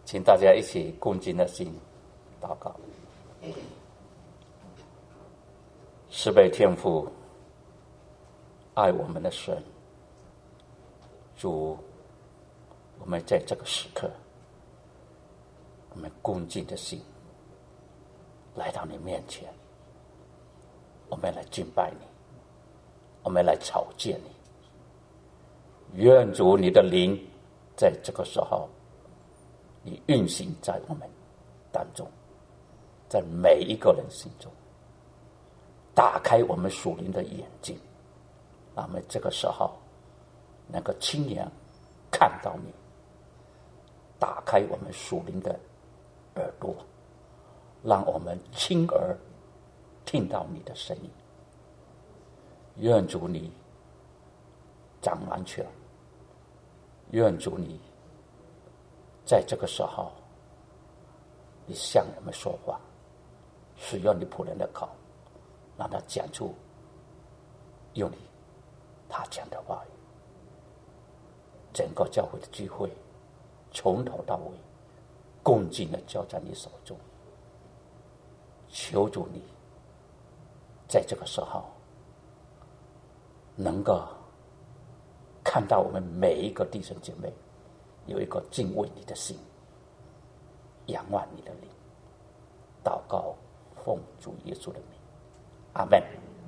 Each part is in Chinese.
请大家一起恭敬的心祷告。慈悲天父，爱我们的神，主，我们在这个时刻，我们恭敬的心来到你面前，我们来敬拜你，我们来朝见你。愿主你的灵在这个时候你运行在我们当中，在每一个人心中，打开我们属灵的眼睛，让我们这个时候能够亲眼看到你，打开我们属灵的耳朵，让我们亲耳听到你的声音。愿主你掌完全，愿主你在这个时候你向我们说话，使用你仆人的口，让他讲出用他讲的话语。整个教会的聚会从头到尾恭敬的交在你手中，求主你在这个时候能够看到我们每一个弟兄姐妹有一个敬畏你的心，仰望你的灵。祷告奉主耶稣的名，阿们。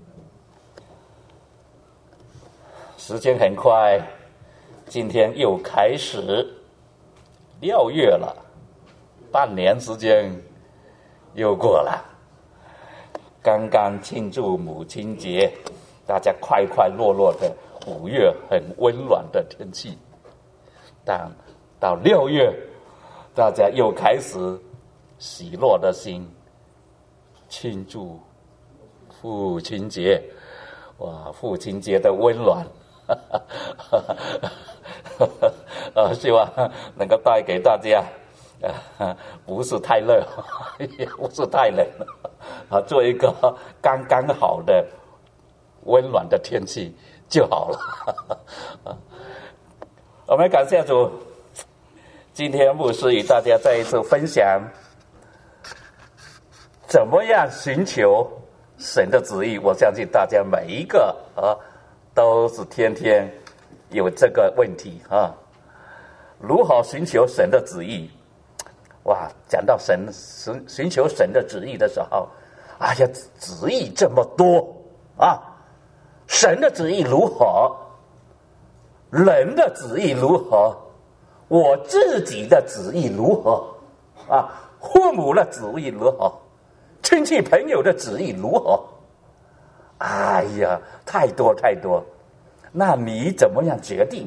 时间很快，今天又开始6月了，半年时间又过了。刚刚庆祝母亲节，大家快快乐乐的，5月很温暖的天气。但到6月，大家又开始喜乐的心庆祝父亲节。哇，父亲节的温暖希望能够带给大家不是太热也不是太冷做一个刚刚好的温暖的天气就好了我们感谢主，今天牧师与大家再一次分享怎么样寻求神的旨意。我相信大家每一个都是天天有这个问题如何寻求神的旨意？哇，讲到寻求神的旨意的时候，哎呀，旨意这么多神的旨意如何？人的旨意如何？我自己的旨意如何？父母的旨意如何？亲戚朋友的旨意如何？哎呀，太多太多。那你怎么样决定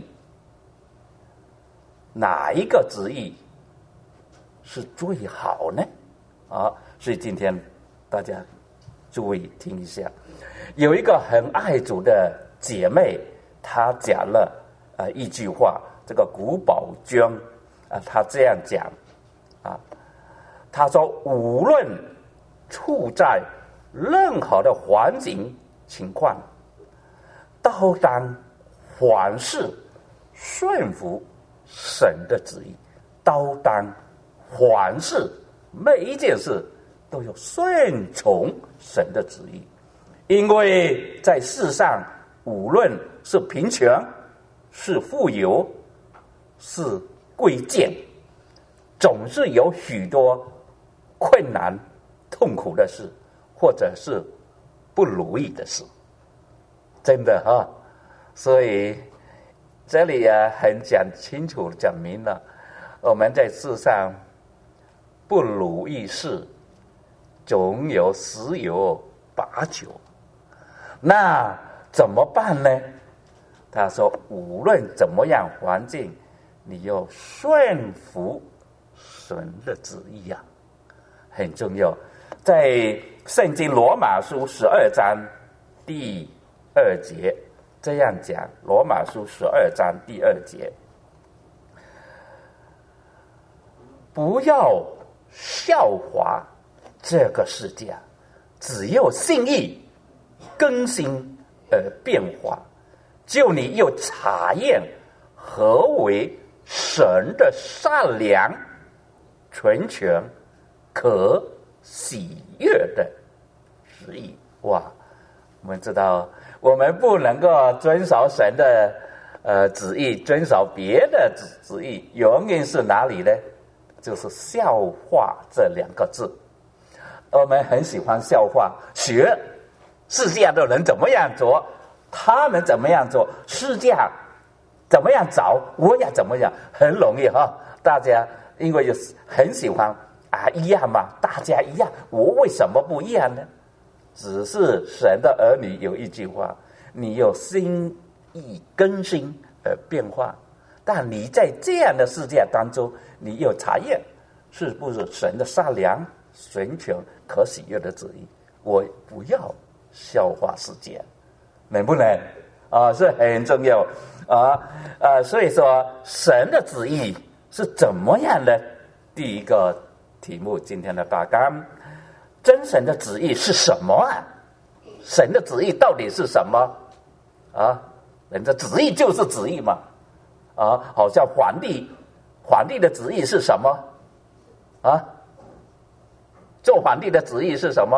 哪一个旨意是最好呢？所以今天大家注意听一下，有一个很爱主的姐妹，她讲了一句话，这个古宝娟她这样讲她说无论处在任何的环境情况，都当凡事顺服神的旨意，都当凡事每一件事都要顺从神的旨意。因为在世上无论是贫穷是富有是贵贱，总是有许多困难痛苦的事，或者是不如意的事，真的所以这里很讲清楚讲明了，我们在世上不如意事总有十有八九，那怎么办呢？他说无论怎么样环境，你要顺服神的旨意很重要。在圣经罗马书12章第2节这样讲，罗马书12章第2节，不要效法这个世界，只有心意更新而变化，就你又查验何为神的善良纯全、可喜悦的旨意。哇，我们知道，我们不能够遵守神的旨意，遵守别的旨意，永远是哪里呢？就是笑话这两个字。我们很喜欢笑话，学世界的人怎么样做，他们怎么样做，世界怎么样找，我也怎么样，很容易哈。大家因为很喜欢一样嘛，大家一样，我为什么不一样呢？只是神的儿女有一句话，你有心意更新而变化，但你在这样的世界当中，你有查验是不是神的善良、纯全、可喜悦的旨意。我不要笑话世界，能不能是很重要所以说神的旨意是怎么样的？第一个题目，今天的大纲，真神的旨意是什么啊？神的旨意到底是什么人的旨意就是旨意嘛好像皇帝的旨意是什么做皇帝的旨意是什么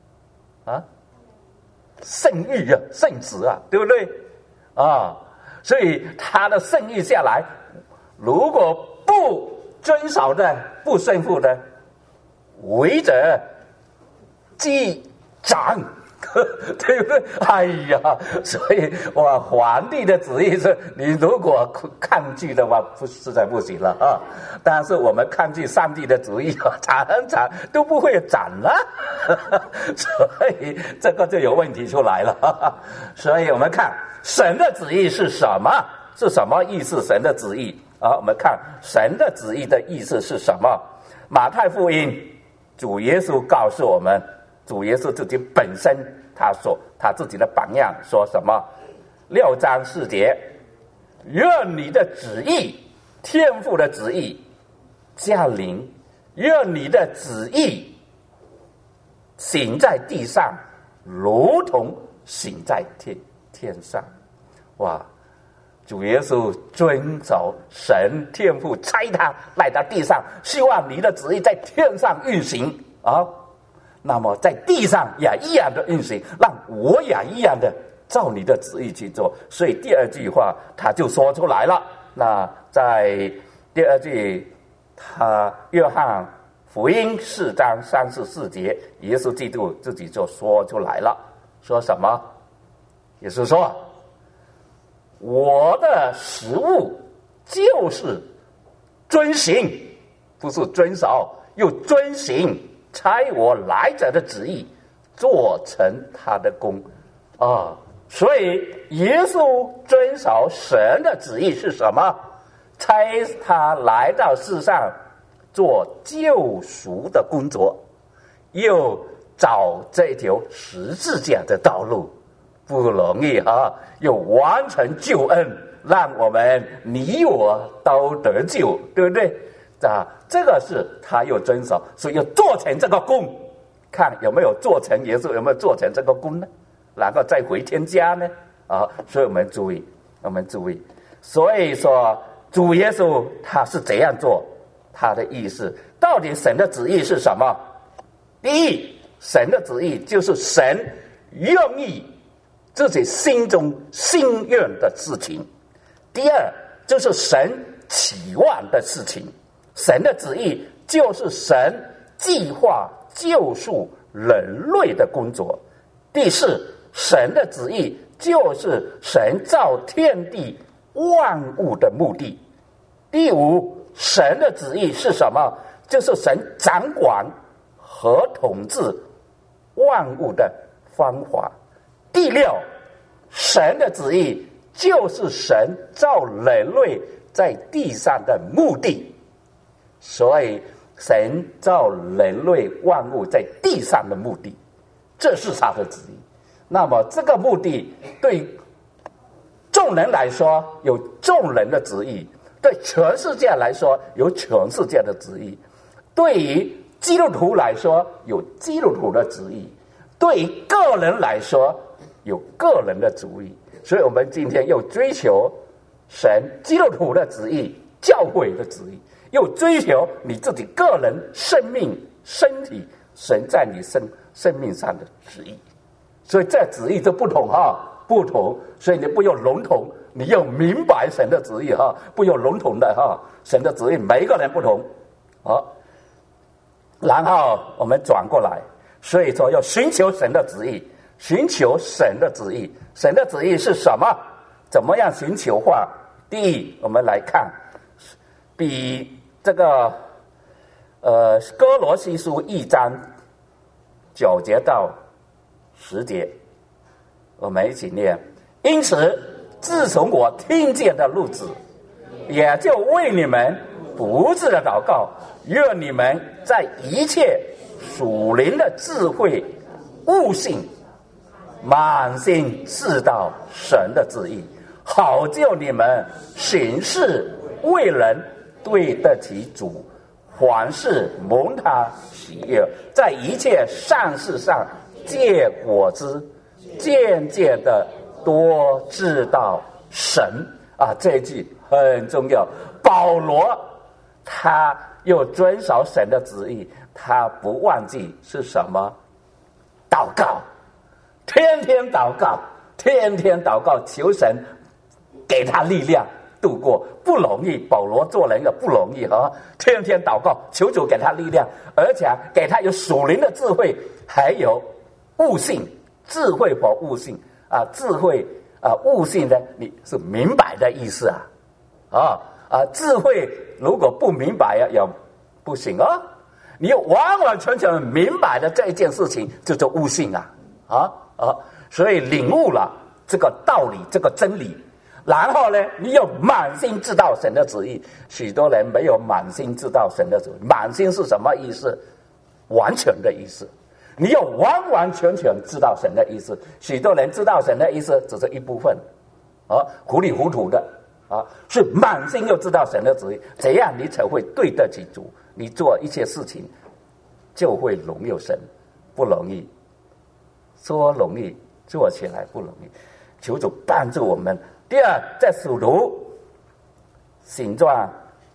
圣谕圣旨对不对所以他的圣谕下来，如果不遵守的、不顺服的，违者击掌对不对？哎呀，所以皇帝的旨意是，你如果抗拒的话，实在不行了但是我们抗拒上帝的旨意常常都不会长了所以这个就有问题出来了所以我们看神的旨意是什么？是什么意思？神的旨意我们看神的旨意的意思是什么？马太福音主耶稣告诉我们，主耶稣自己本身他自己的榜样说什么？6章4节，愿你的旨意，天父的旨意降临，愿你的旨意行在地上，如同行在天上。哇！主耶稣遵守神天父差他来到地上，希望你的旨意在天上运行那么在地上也一样的运行，让我也一样的照你的旨意去做。所以第二句话他就说出来了。那在第二句，约翰福音4章34节，耶稣基督自己就说出来了，说什么？耶稣说，我的食物就是遵行，不是遵守，又遵行差我来者的旨意，做成他的功所以耶稣遵守神的旨意是什么？差他来到世上做救赎的工作，又找这条十字架的道路，不容易又完成救恩，让我们你我都得救，对不对？这个是他又遵守，所以要做成这个功，看有没有做成，耶稣有没有做成这个功呢？然后再回天家呢？所以我们注意，所以说主耶稣他是怎样做，他的意思到底神的旨意是什么？第一，神的旨意就是神愿意自己心中心愿的事情。第二，就是神期望的事情。神的旨意就是神计划救赎人类的工作。第四，神的旨意就是神造天地万物的目的。第五，神的旨意是什么？就是神掌管和统治万物的方法。第六，神的旨意就是神造人类在地上的目的。所以神造人类万物在地上的目的，这是他的旨意。那么这个目的对众人来说有众人的旨意，对全世界来说有全世界的旨意，对于基督徒来说有基督徒的旨意，对于个人来说有个人的旨意。所以我们今天又追求神基督徒的旨意， 教会的旨意，又追求你自己个人生命、身体，神在你生命上的旨意。所以这旨意就不同不同。所以你不用笼统，你要明白神的旨意不用笼统的神的旨意每一个人不同然后我们转过来，所以说要寻求神的旨意，寻求神的旨意。神的旨意是什么？怎么样寻求法？第一，我们来看比这个哥罗西书1章9节到10节，我们一起念。因此自从我听见的路子，也就为你们不住的祷告，愿你们在一切属灵的智慧悟性满心知道神的旨意，好叫你们行事为人对得起主，凡事蒙他喜悦，在一切善事上结果子，渐渐的多知道神这一句很重要。保罗他又遵守神的旨意，他不忘记是什么？祷告，天天祷告，天天祷告，求神给他力量度过，不容易。保罗做人也不容易天天祷告，求主给他力量，而且给他有属灵的智慧，还有悟性。智慧和悟性智慧悟性呢，你是明白的意思智慧如果不明白也不行你完完全全明白的这一件事情，就叫悟性所以领悟了这个道理，这个真理，然后呢，你有满心知道神的旨意。许多人没有满心知道神的旨意。满心是什么意思？完全的意思。你有完完全全知道神的意思。许多人知道神的意思只是一部分糊里糊涂的是满心又知道神的旨意，这样你才会对得起主，你做一切事情就会荣耀神。不容易，说容易，做起来不容易。求主帮助我们。第二，在使徒行传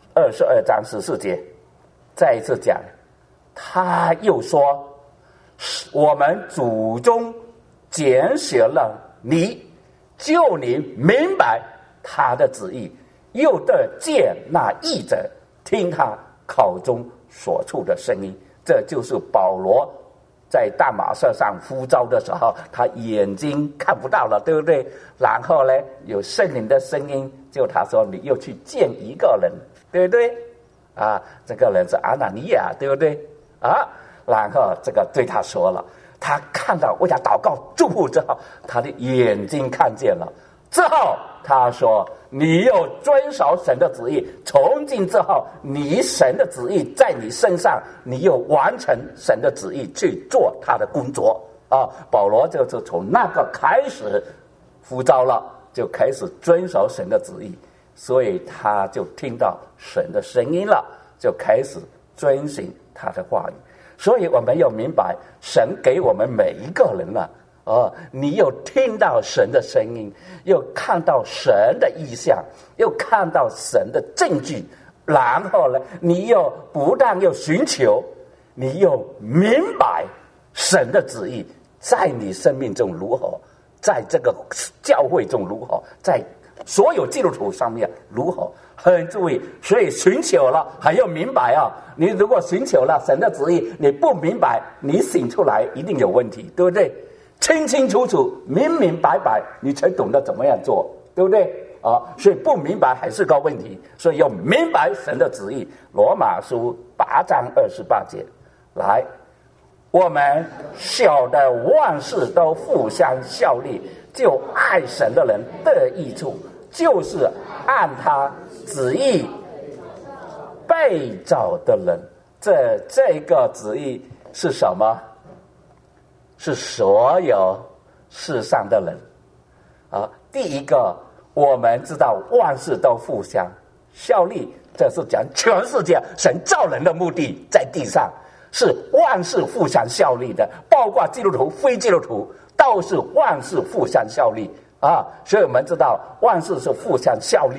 22章14节再一次讲，他又说，我们祖宗拣选了你，就你明白他的旨意，又得见那义者，听他口中所出的声音。这就是保罗在大马色上呼召的时候，他眼睛看不到了，对不对？然后呢，有圣灵的声音，就他说你又去见一个人，对不对？这个人是阿拿尼亚，对不对？然后这个对他说了，他看到为他祷告祝福之后，他的眼睛看见了。之后他说，你又遵守神的旨意，从今之后，你神的旨意在你身上，你又完成神的旨意去做他的工作保罗就是从那个开始呼召了，就开始遵守神的旨意，所以他就听到神的声音了，就开始遵循他的话语。所以我们要明白，神给我们每一个人了你又听到神的声音，又看到神的意象，又看到神的证据，然后呢，你又不但要寻求，你又明白神的旨意在你生命中如何，在这个教会中如何，在所有基督徒上面如何。很注意，所以寻求了还要明白你如果寻求了神的旨意，你不明白，你醒出来一定有问题，对不对？清清楚楚明明白白，你才懂得怎么样做，对不对所以不明白还是个问题，所以要明白神的旨意。罗马书8章28节，来，我们晓得万事都互相效力，就爱神的人得益处，就是按他旨意被造的人。这个旨意是什么？是所有世上的人第一个，我们知道万事都互相效力，这是讲全世界神造人的目的，在地上是万事互相效力的，包括基督徒非基督徒都是万事互相效力所以我们知道万事是互相效力的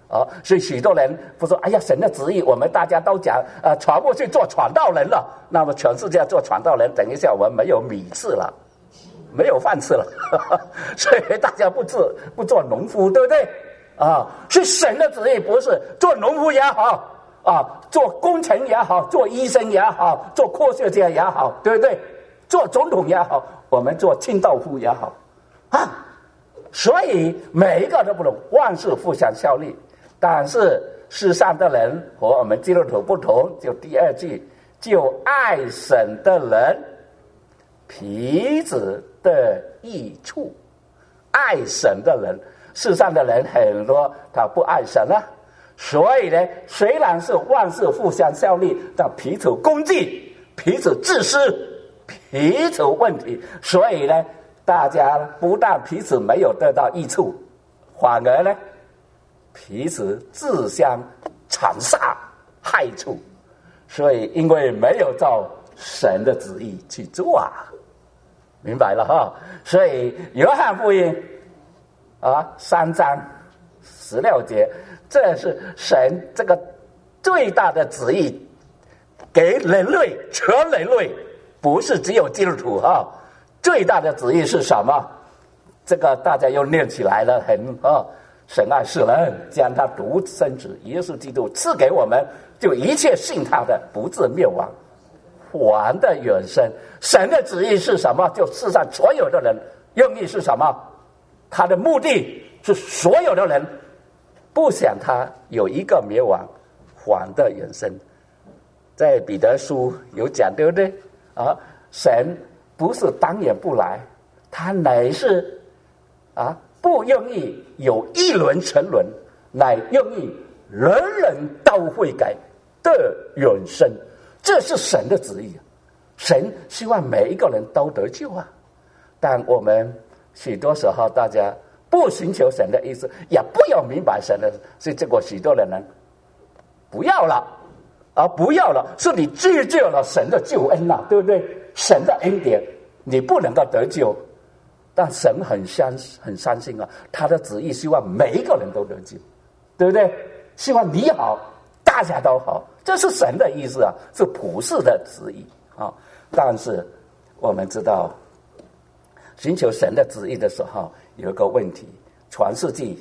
所以许多人不说，哎呀，神的旨意我们大家都讲，全部去做传道人了，那么全世界做传道人，等一下我们没有米吃了，没有饭吃了，所以大家不做农夫，对不对？是神的旨意，不是做农夫也好，做工程也好，做医生也好，做科学家也好，对不对？做总统也好，我们做清道夫也好，所以每一个都不同，万事互相效力。但是世上的人和我们基督徒不同，就第二句，就爱神的人彼此的益处。爱神的人，世上的人很多他不爱神啊，所以呢，虽然是万事互相效力，但彼此攻击，彼此自私，彼此问题，所以呢，大家不但彼此没有得到益处，反而呢，彼此自相残杀害处。所以因为没有照神的旨意去做明白了哈。所以约翰福音3章16节，这是神这个最大的旨意，给人类，全人类，不是只有基督徒最大的旨意是什么？这个大家又念起来了，神爱世人，将他独生子耶稣基督赐给我们，就一切信他的不至灭亡，还的永生。神的旨意是什么？就世上所有的人，用意是什么？他的目的是所有的人不想他有一个灭亡，还的永生。在彼得书有讲，对不对？神不是当然不来，他乃是不愿意有一人沉沦，乃愿意人人都悔改得永生。这是神的旨意，神希望每一个人都得救但我们许多时候大家不寻求神的意思，也不要明白神的，所以结果许多人呢不要了不要了，是你拒绝了神的救恩对不对？神的恩典你不能够得救，但神很相信他的旨意希望每一个人都得救，对不对？希望你好，大家都好，这是神的意思是普世的旨意但是我们知道，寻求神的旨意的时候有一个问题，创世纪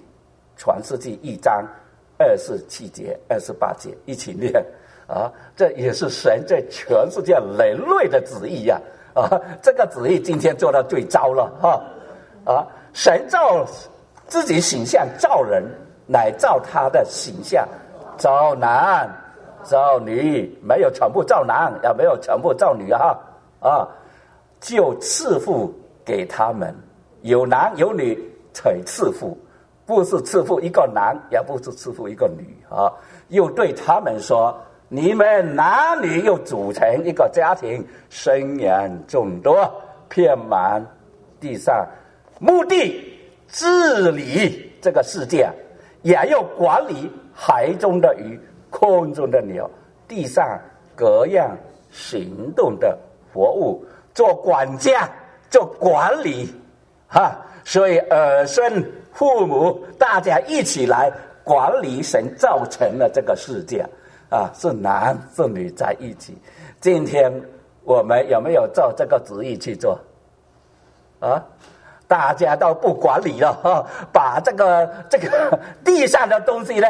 1章27节28节一起念这也是神在全世界人类的旨意这个旨意今天做到最糟了神造自己形象造人，乃照他的形象造男造女，没有全部造男，也没有全部造女就赐福给他们，有男有女才赐福，不是赐福一个男，也不是赐福一个女又对他们说，你们男女又组成一个家庭，生养众多，遍满地上，目的治理这个世界，也要管理海中的鱼，空中的鸟，地上各样行动的活物，做管家，做管理所以儿孙父母大家一起来管理神造成了这个世界是男是女在一起。今天我们有没有照这个旨意去做大家都不管理了把这个地上的东西呢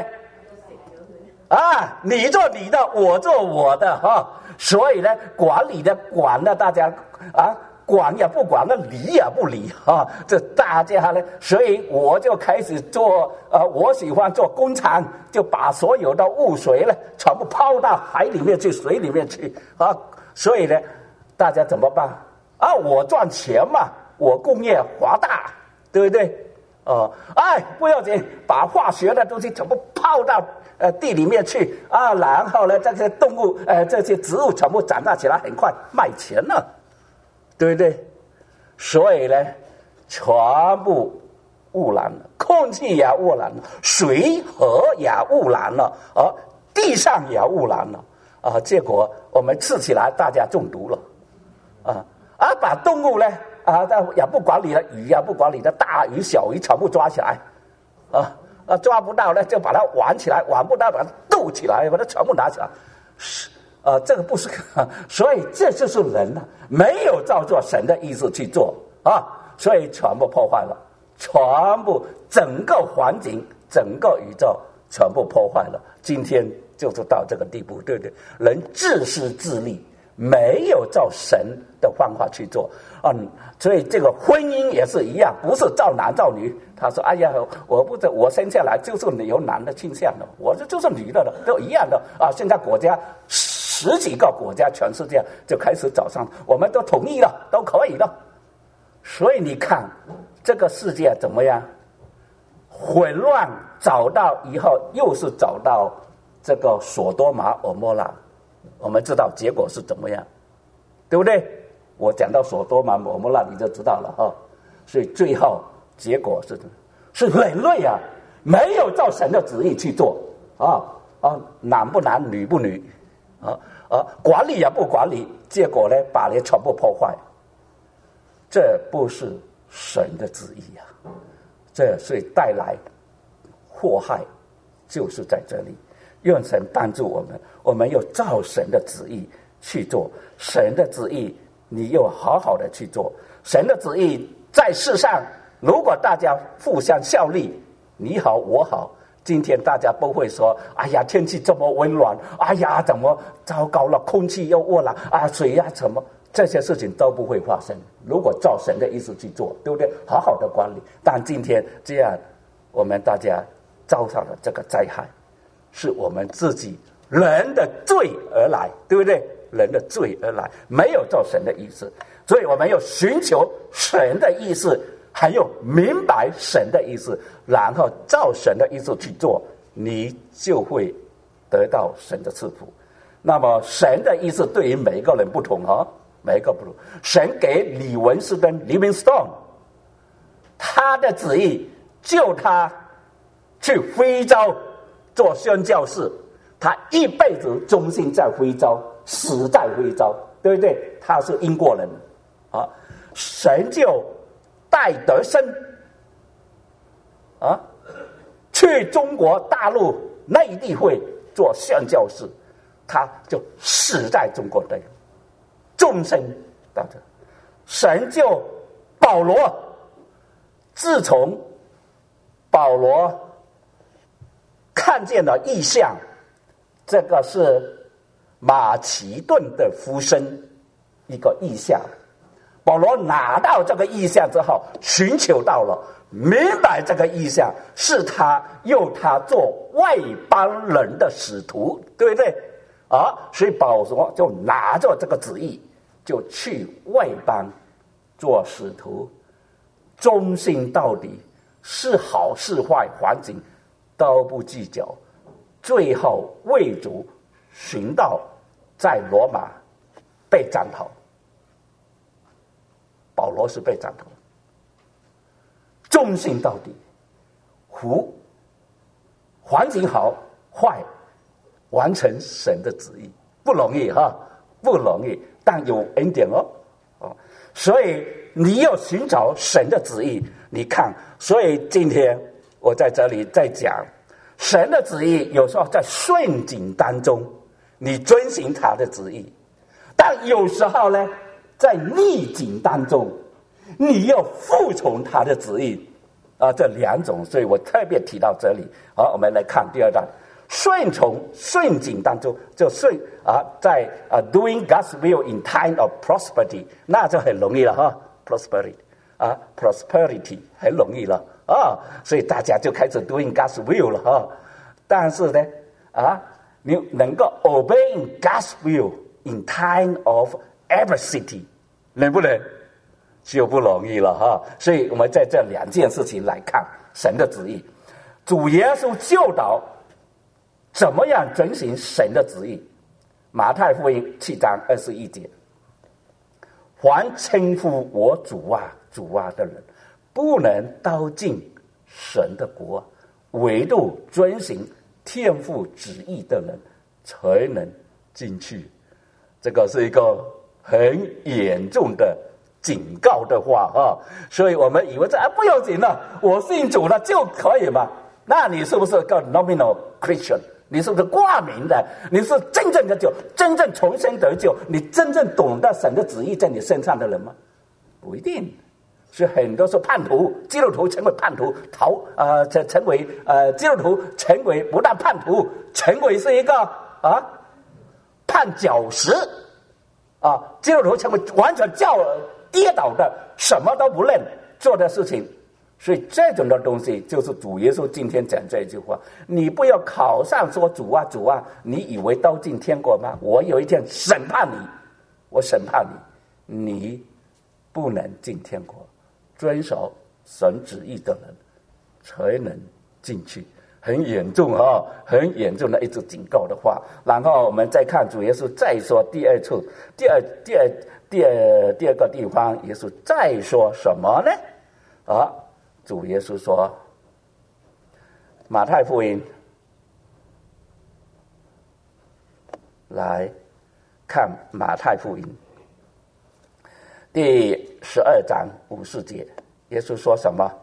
你做你的，我做我的所以呢，管理的管了，大家管也不管，那理也不理这大家呢，所以我就开始做我喜欢做工厂，就把所有的污水呢全部抛到海里面去，水里面去所以呢，大家怎么办我赚钱嘛，我工业华大，对不对不要紧，把化学的东西全部抛到地里面去然后呢，这些动物这些植物全部长大起来，很快卖钱了，对不对？所以呢，全部污染了，空气也污染了，水河也污染了地上也污染了结果我们吃起来大家中毒了把动物呢也不管理了，鱼也不管理的，大鱼小鱼全部抓起来抓不到呢就把它挽起来，挽不到把它逗起来，把它全部拿起来。这个不是，所以这就是人了，没有照做神的意思去做啊，所以全部破坏了，全部整个环境、整个宇宙全部破坏了。今天就是到这个地步，对不对？人自私自利，没有照神的方法去做。所以这个婚姻也是一样，不是照男照女。他说：“哎呀，我生下来就是有男的倾向的，我这就是女的了，都一样的啊。”现在国家10几个国家，全世界就开始走上，我们都同意了，都可以了。所以你看这个世界怎么样？混乱找到以后，又是找到这个索多玛蛾摩拉，我们知道结果是怎么样，对不对？我讲到索多玛蛾摩拉你就知道了哈。所以最后结果是人类啊，没有照神的旨意去做男不男女不女管理也不管理，结果呢把人全部破坏，这不是神的旨意啊，这所以带来祸害就是在这里。愿神帮助我们，我们要照神的旨意去做，神的旨意你又好好的去做，神的旨意在世上，如果大家互相效力，你好我好，今天大家不会说哎呀天气这么温暖，哎呀怎么糟糕了，空气又污染水呀什么，这些事情都不会发生。如果照神的意思去做，对不对？好好的管理。但今天这样我们大家遭上了这个灾害，是我们自己人的罪而来，对不对？人的罪而来，没有照神的意思，所以我们要寻求神的意思，还有明白神的意思，然后照神的意思去做，你就会得到神的赐福。那么神的意思对于每一个人不同每一个不同。神给李文斯登 Livingstone 他的旨意，就他去非洲做宣教士，他一辈子忠心在非洲，死在非洲，对不对？他是英国人神就戴德生去中国大陆内地会做宣教士，他就死在中国内，终身到这。神就保罗，自从保罗看见了异象，这个是马其顿的福生一个异象，保罗拿到这个异象之后，寻求到了，明白这个异象是他用他做外邦人的使徒，对不对所以保罗就拿着这个旨意，就去外邦做使徒，忠心到底，是好是坏环境都不计较，最后为主寻到在罗马被斩头。保罗是被斩头，忠心到底，环境好坏完成神的旨意，不容易不容易，但有恩典所以你要寻找神的旨意。你看，所以今天我在这里在讲神的旨意，有时候在顺境当中你遵行他的旨意，但有时候呢在逆境当中你要服从他的旨意这两种，所以我特别提到这里。好，我们来看第二段，顺境当中就在doing God's will in time of prosperity， 那就很容易了prosperity 很容易了所以大家就开始 doing God's will 了但是呢你能够 obeying God's will in time of adversity， 能不能？就不容易了所以我们在这两件事情来看神的旨意。主耶稣教导怎么样遵行神的旨意。马太福音7章21节，凡称呼我主啊主啊的人，不能都进神的国，唯独遵行天父旨意的人才能进去。这个是一个很严重的警告的话所以我们以为这不要紧了，我信主了就可以嘛？ 那你是不是个 nominal Christian？ 你是不是挂名的？你是真正的真正重生得救，你真正懂得神的旨意在你身上的人吗？不一定。所以很多时候叛徒，基督徒成为叛徒，成为基督徒成为不但叛徒，成为是一个绊脚石基督徒成为完全跌倒的，什么都不认做的事情。所以这种的东西就是主耶稣今天讲这一句话，你不要考上说主啊主啊，你以为都进天国吗？我有一天审判你，我审判你，你不能进天国。遵守神旨意的人才能进去，很严重很严重的一直警告的话。然后我们再看主耶稣再说第二个地方，耶稣再说什么呢？主耶稣说，马太福音，来看马太福音第12章54节，耶稣说什么？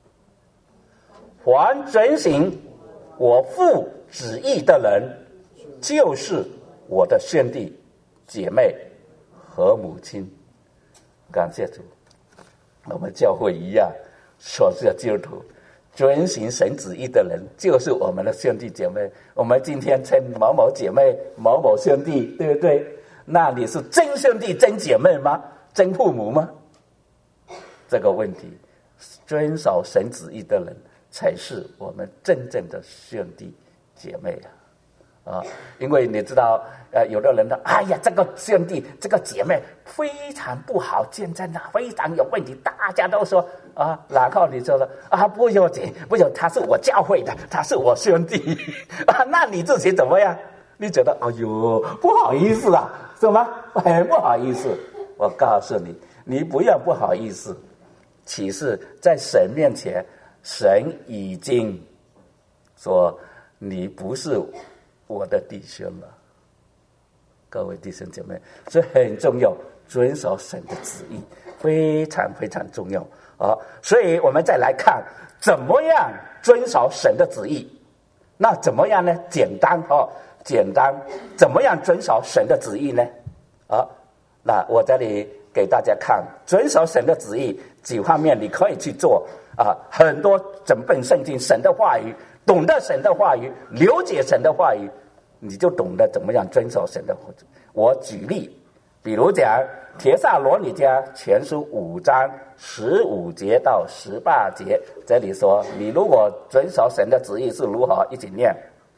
凡遵行我父旨意的人，就是我的兄弟姐妹和母亲。感谢主，我们教会一样，所是基督徒遵行神旨意的人，就是我们的兄弟姐妹。我们今天称某某姐妹、某某兄弟，对不对？那你是真兄弟、真姐妹吗？真父母吗？这个问题，遵守神旨意的人才是我们真正的兄弟姐妹因为你知道有的人呢，哎呀，这个兄弟这个姐妹非常不好，见证非常有问题，大家都说然后你说了不要紧不要紧，他是我教会的，他是我兄弟那你自己怎么样？你觉得哎呦不好意思是吗？很不好意思。我告诉你，你不要不好意思，其实在神面前，神已经说你不是我的弟兄了。各位弟兄姐妹，这很重要，遵守神的旨意非常非常重要所以我们再来看怎么样遵守神的旨意。那怎么样呢？简单怎么样遵守神的旨意呢？那我这里给大家看遵守神的旨意几方面你可以去做很多整本圣经神的话语，懂得神的话语，了解神的话语，你就懂得怎么样遵守神的话语。我举例，比如讲帖撒罗尼迦前书5章15节到18节，这里说你如果遵守神的旨意是如何，一起念。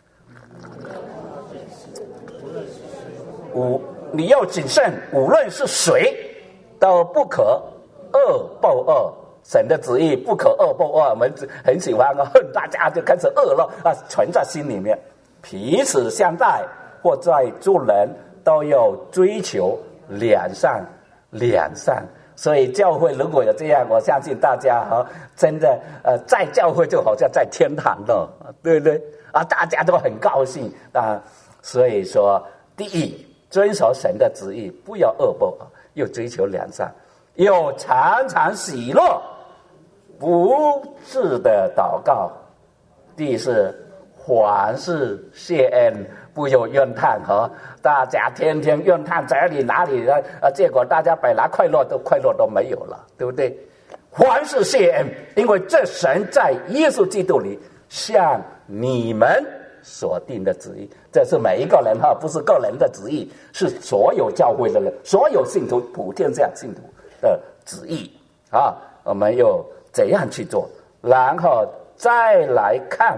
你要谨慎，无论是谁都不可恶报恶。神的旨意不可恶报恶，我们很喜欢恨大家就开始恶了存在心里面。彼此相待或在做人都要追求良善。所以教会如果有这样，我相信大家真的在教会就好像在天堂了，对不对大家都很高兴所以说第一，遵守神的旨意，不要恶报又追求良善，又常常喜乐，不住的祷告。第四，凡事谢恩，不要怨叹大家天天怨叹这里哪里结果大家本来快乐都没有了，对不对？凡事谢恩，因为这神在耶稣基督里向你们所定的旨意，这是每一个人不是个人的旨意，是所有教会的人，所有信徒，普天下信徒的旨意我们又怎样去做？然后再来看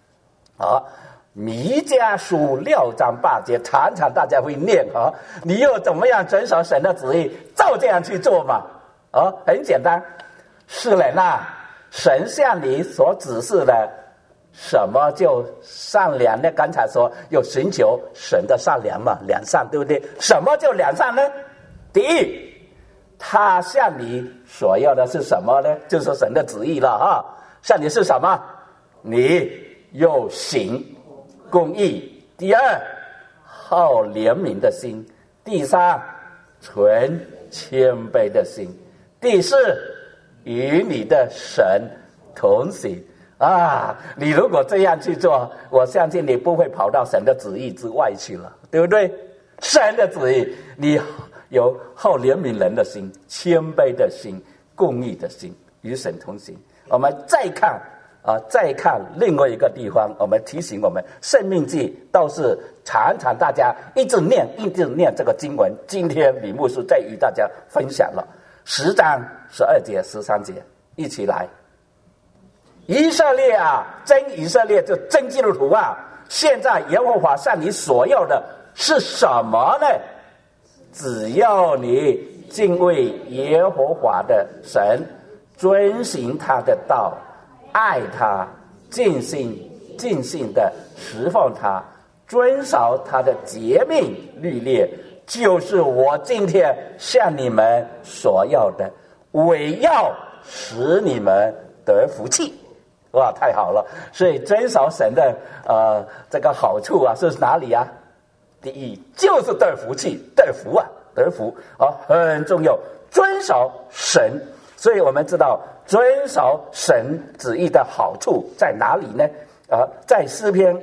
弥迦书6章8节，常常大家会念你又怎么样遵守神的旨意，照这样去做嘛很简单。世人神向你所指示的什么就善良呢？刚才说要寻求神的善良嘛，良善，对不对？什么叫良善呢？第一，他向你所要的是什么呢？就是神的旨意了向你是什么？你又行公义。第二，好怜悯的心。第三，存谦卑的心。第四，与你的神同行你如果这样去做，我相信你不会跑到神的旨意之外去了，对不对？神的旨意，你有好怜悯人的心、谦卑的心、公义的心，与神同行。我们再看另外一个地方，我们提醒我们，生命记倒是常常大家一直念这个经文。今天李牧师再与大家分享了10章12节、13节，一起来。以色列啊，真以色列就真基督徒啊！现在耶和华向你所要的是什么呢？只要你敬畏耶和华的神，遵行他的道，爱他，尽心的侍奉他，遵守他的诫命律例，就是我今天向你们所要的，为要使你们得福气。哇，太好了！所以遵守神的这个好处啊，是哪里啊？第一就是得福气，得福啊，很重要。遵守神，所以我们知道遵守神旨意的好处在哪里呢？在诗篇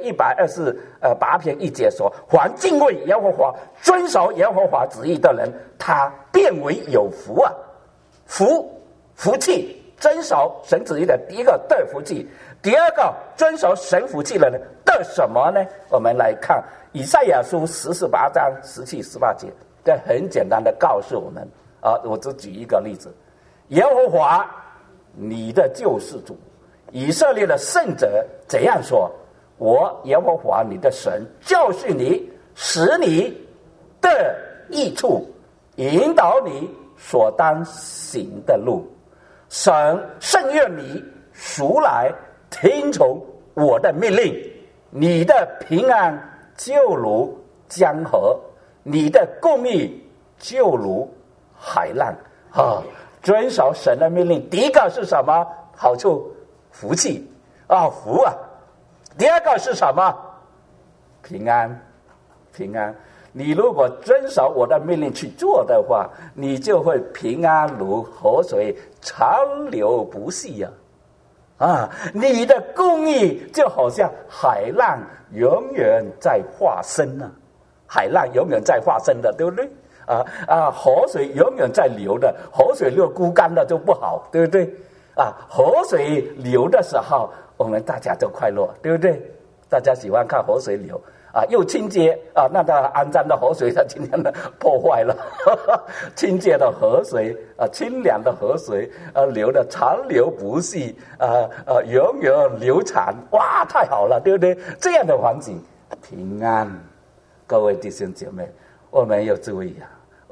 128篇1节说：凡敬畏耶和华、遵守耶和华旨意的人，他变为有福啊！福气。遵守神旨意的，第一个得福气，第二个遵守神福气的人得什么呢？我们来看以赛亚书48章17、18节，这很简单的告诉我们我只举一个例子：耶和华你的救世主，以色列的圣者怎样说？我耶和华你的神教训你，使你得益处，引导你所当行的路。神甚愿你赎来听从我的命令，你的平安就如江河，你的公义就如海浪遵守神的命令，第一个是什么好处？福气福啊。第二个是什么？平安。你如果遵守我的命令去做的话，你就会平安如河水，长流不息你的公义就好像海浪永远在发生海浪永远在发生的，对不对？河水永远在流的，河水流枯干了就不好，对不对？河水流的时候，我们大家都快乐，对不对？大家喜欢看河水流又清洁那它肮脏的河水它今天破坏了清洁的河水清凉的河水流的长流不息永远流长，哇，太好了，对不对？这样的环境平安。各位弟兄姐妹，我们有注意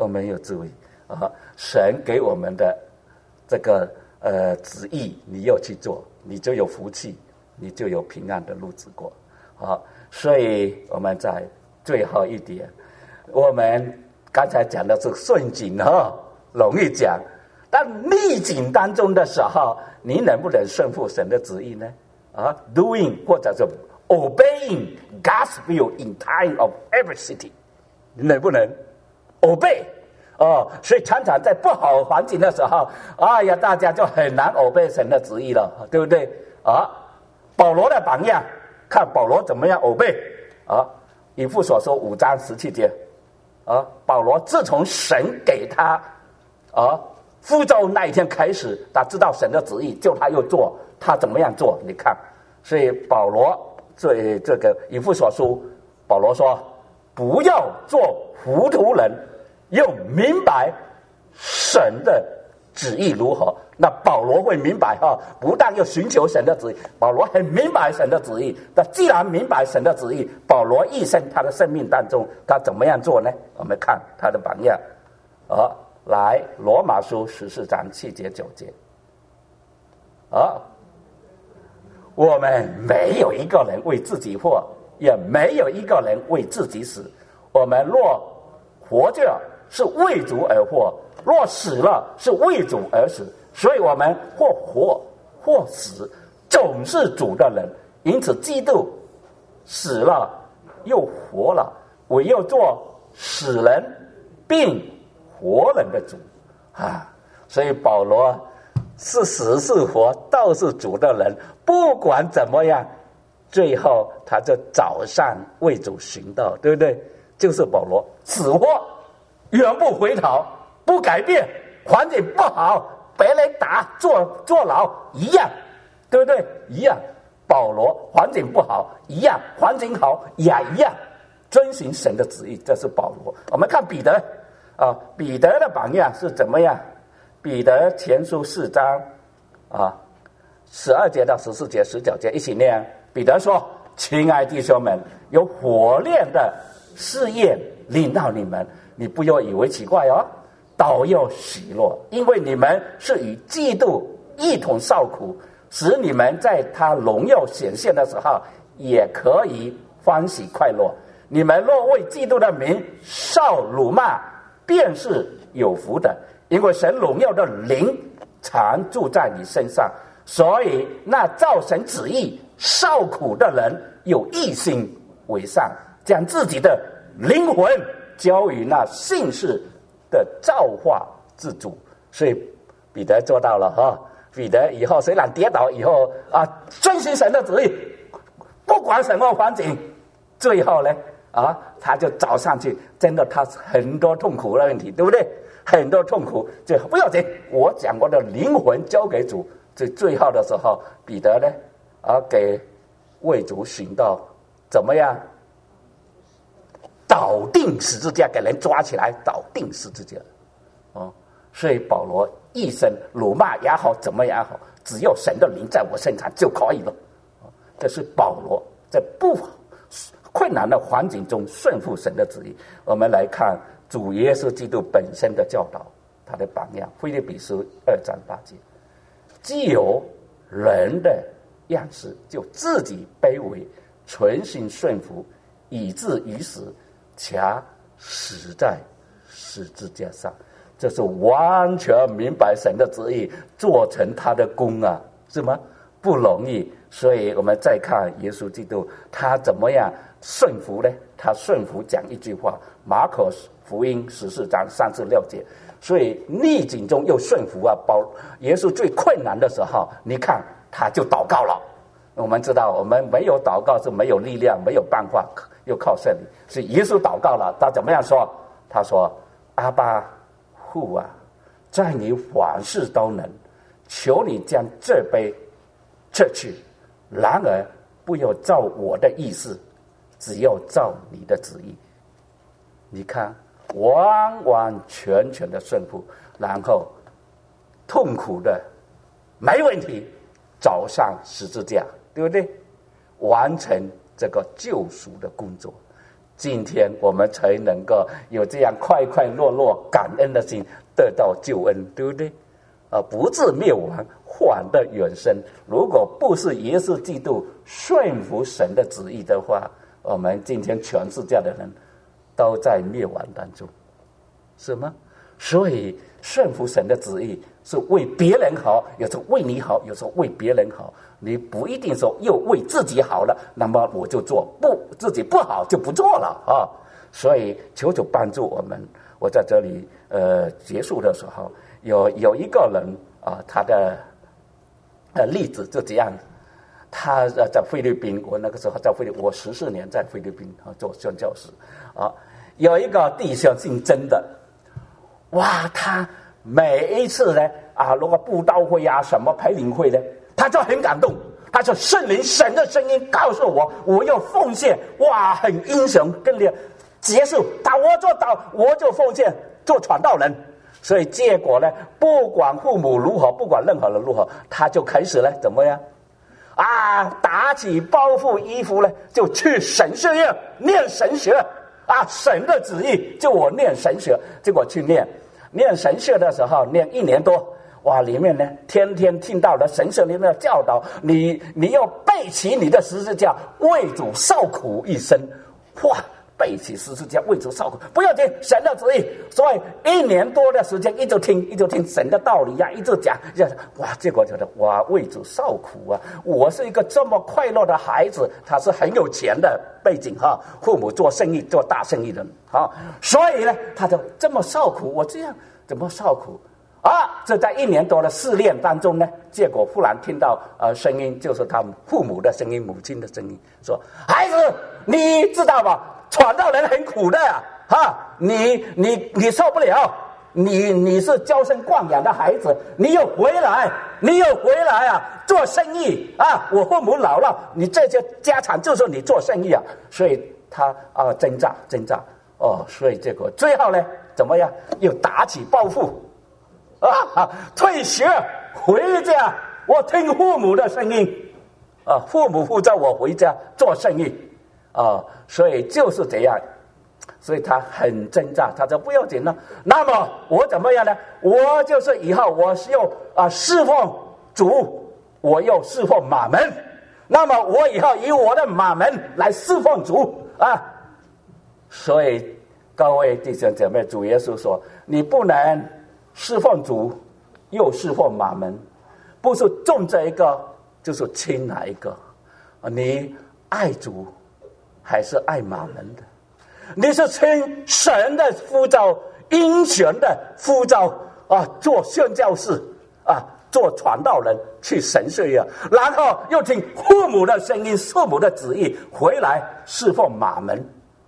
神给我们的这个旨意，你要去做，你就有福气，你就有平安的日子过所以我们在最后一点，我们刚才讲的是顺境容易讲，但逆境当中的时候，你能不能顺服神的旨意呢？doing 或者是 obeying God's will in time of adversity， 你能不能 obey？所以常常在不好环境的时候，大家就很难 obey 神的旨意了，对不对？保罗的榜样，看保罗怎么样 obey 以弗所书5章17节保罗自从神给他呼召那一天开始，他知道神的旨意，就他又做，他怎么样做？你看，所以保罗这个以弗所书，保罗说不要做糊涂人，要明白神的旨意如何。那保罗会明白不但要寻求神的旨意，保罗很明白神的旨意。那既然明白神的旨意，保罗一生他的生命当中，他怎么样做呢？我们看他的榜样来罗马书14章7节9节我们没有一个人为自己活，也没有一个人为自己死。我们若活着，是为主而活；若死了，是为主而死。所以我们或活或死，总是主的人。因此基督死了又活了，唯有做死人并活人的主所以保罗是死是活都是主的人，不管怎么样，最后他就早上为主行道，对不对？就是保罗，死活永不回头，不改变，环境不好，被人打坐牢一样，对不对？一样。保罗环境不好一样，环境好也一样，遵循神的旨意，这是保罗。我们看彼得啊，彼得的榜样是怎么样？彼得前书4章12节到14节、19节一起念。彼得说：“亲爱弟兄们，有火炼的试验临到你们，你不要以为奇怪哦，倒要喜乐，因为你们是与基督一同受苦，使你们在他荣耀显现的时候也可以欢喜快乐。你们若为基督的名受辱骂，便是有福的，因为神荣耀的灵常住在你身上。所以那照神旨意受苦的人有一心为善，将自己的灵魂交于那信士的造化之主。”所以彼得做到了哈。彼得以后虽然跌倒以后遵循神的旨意，不管什么环境，最后呢他就找上去，真的他很多痛苦的问题，对不对？很多痛苦，就不要紧，我将我的灵魂交给主。最后的时候，彼得呢给为主行道，怎么样？倒定十字架，给人抓起来倒定十字架。所以保罗一生辱骂也好，怎么也好，只要神的灵在我身上就可以了。这是保罗在不困难的环境中顺服神的旨意。我们来看主耶稣基督本身的教导，他的榜样。腓立比书2章8节，既有人的样式，就自己卑微，存心顺服，以至于死，且死在十字架上。这是完全明白神的旨意，做成他的功啊，是吗？不容易。所以我们再看耶稣基督，他怎么样顺服呢？他顺服讲一句话，马可福音14章36节。所以逆境中又顺服啊，耶稣最困难的时候，你看他就祷告了。我们知道，我们没有祷告是没有力量，没有办法，又靠圣灵。所以耶稣祷告了，他怎么样说？他说：“阿爸父啊，在你凡事都能，求你将这杯撤去，然而不要照我的意思，只要照你的旨意。”你看，完完全全的顺服，然后痛苦的没问题，走上十字架，对不对？完成这个救赎的工作。今天我们才能够有这样快快乐乐感恩的心，得到救恩，对不对？不至灭亡，反得永生。如果不是耶稣基督顺服神的旨意的话，我们今天全世界的人都在灭亡当中，是吗？所以顺服神的旨意是为别人好，有时候为你好，有时候为别人好。你不一定说又为自己好了，那么我就做，自己不好就不做了啊。所以求主帮助我们。我在这里结束的时候，有一个人他的例子就这样。他在菲律宾，我那个时候在菲律宾，我14年在菲律宾做宣教士有一个弟兄姓曾的，哇，他每一次呢如果布道会什么培灵会呢，他就很感动，他说圣灵神的声音告诉我，我要奉献，哇，很英雄，跟你结束，我就奉献做传道人。所以结果呢，不管父母如何，不管任何人如何，他就开始呢怎么样打起包袱衣服呢，就去神学院念神学神的旨意就我念神学。结果去念神学的时候，念1年多，哇，里面呢天天听到了神学里面的教导，你要背起你的十字架，为主受苦一生。哇，背起十字架为主受苦，不要紧，神的旨意。所以1年多的时间一直听神的道理一直讲，哇，结果觉得哇，为主受苦我是一个这么快乐的孩子。他是很有钱的背景父母做生意，做大生意人所以呢他就这么受苦，我这样怎么受苦这在1年多的试炼当中呢，结果忽然听到声音，就是他们父母的声音，母亲的声音，说：“孩子，你知道吧？传道人很苦的你受不了。你是娇生惯养的孩子，你又回来做生意我父母老了，你这些家产就是你做生意所以他挣扎所以结果最后呢怎么样？又打起报复退学回家，我听父母的声音父母呼召我回家做生意所以就是这样。所以他很挣扎，他说不要紧了。那么我怎么样呢？我就是以后我是要侍奉主，我又侍奉马门。那么我以后以我的马门来侍奉主所以各位弟兄姐妹，主耶稣说，你不能侍奉主又侍奉马门，不是重这一个就是轻哪一个你爱主还是爱马门的？你是听神的呼召，英雄的呼召做宣教士做传道人去神学院，然后又听父母的声音，父母的旨意，回来侍奉马门。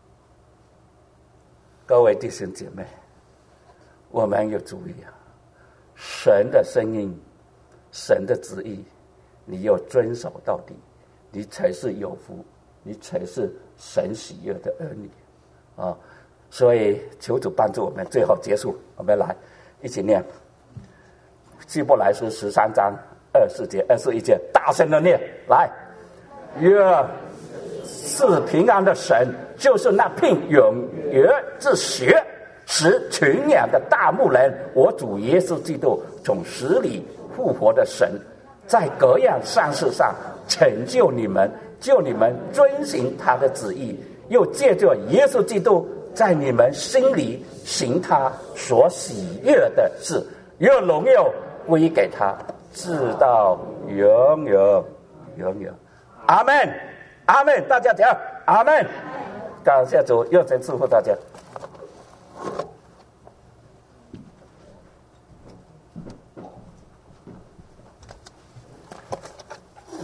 各位弟兄姐妹，我们要注意神的声音，神的旨意，你要遵守到底，你才是有福，你才是神喜悦的儿女所以求主帮助我们。最后结束，我们来一起念希伯来书13章24节21节，大声的念来。约是平安的神，就是那聘永约之血使群羊的大牧人，我主耶稣基督从死里复活的神，在各样善事上成就你们，就你们遵行他的旨意，又借着耶稣基督在你们心里行他所喜悦的事，愿荣耀归给他，直到永远。阿们，阿们，大家讲阿们。感谢主，愿神祝福大家。